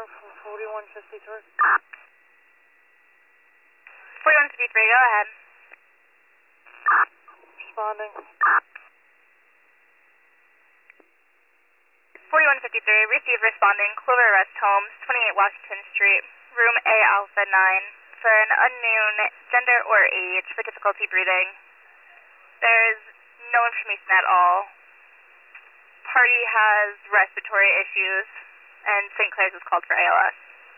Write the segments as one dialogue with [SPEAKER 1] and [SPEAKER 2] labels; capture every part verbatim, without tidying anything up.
[SPEAKER 1] from forty-one fifty-three.
[SPEAKER 2] forty-one fifty-three, go ahead.
[SPEAKER 1] Responding.
[SPEAKER 2] forty-one fifty-three, receive responding, Clover Rest Homes, twenty-eight Washington Street, room A Alpha nine, for an unknown gender or age for difficulty breathing. There is no information at all. Party has respiratory issues, and Saint Clair's is called for A L S.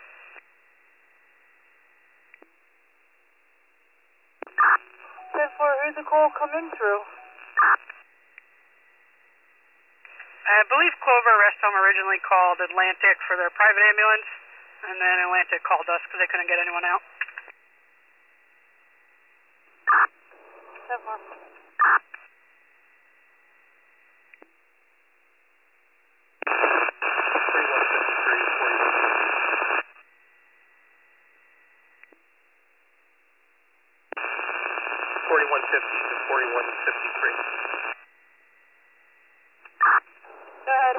[SPEAKER 1] ten four, who'd the call come in through?
[SPEAKER 3] I believe Clover Rest Home originally called Atlantic for their private ambulance, and then Atlantic called us because they couldn't get anyone out.
[SPEAKER 1] ten four.
[SPEAKER 4] forty-one fifty to forty-one fifty-three.
[SPEAKER 1] Go ahead.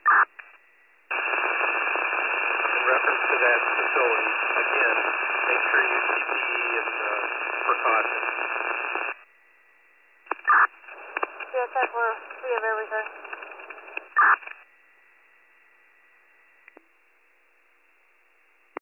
[SPEAKER 4] In reference to that facility, again, make sure you use P P E and uh, precautions.
[SPEAKER 1] Yeah, ten four, we have everything.